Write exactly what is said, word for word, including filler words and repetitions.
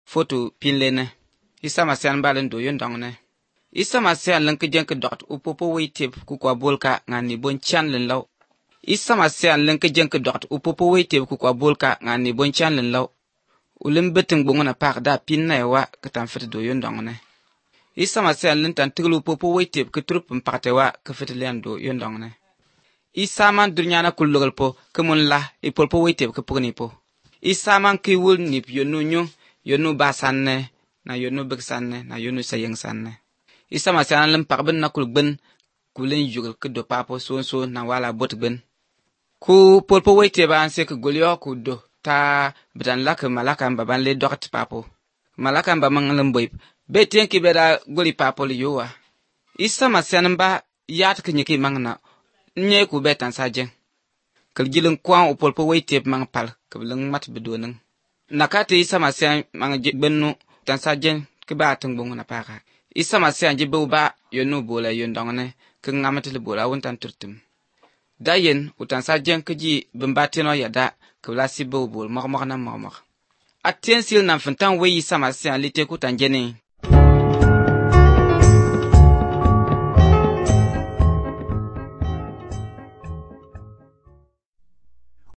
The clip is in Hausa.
Foto pinlene. Isa masian balen do yondongne. Isa masian lenke jenke dot upopo weitip kukwa bolka ngani bon chan len law. Isa masian lenke jenke dot upopo weitip kukwa bolka ngani bon chan len law. Ulim beting bongona pak da pinna ewa ketan fit do yondongne. Isa masian lentan tiglu upopo weitip ketrup mpakte wa kefit len do yondongne. Isa man dunyana kullugal po kemun la ipolpo weitip kepugni po. Isa man ki wul nip yonu nyo yonu basanne na yonu beksanne na yonu sayeng sanne. Isa masian lem pakben na kulben kulen yugal kedo papo so so na wala bot ben. Ku polpo weitip an se ke golyo ku do ta bidan lak malaka mbaban le dokt papo. Malaka mbamang lemboip betien ki beda goli papo le yowa. Isa masian ba yat ke nyeki mangna nye ku betan sajen. Kel jilin kwang upolpo weitip mang pal kebleng mat bedoneng. Nakati isa masian mang bennu tan sajen ke ba tengbong na paka. Isa masian jibu ba yonu bola yondongne ke ngamatil bola wontan turtum. Dayen utan sajen ke ji bembatino yada ke blasi bo bol mok mok na mok mok. Atien sil nan fentan we isa masian lite ku tan jene.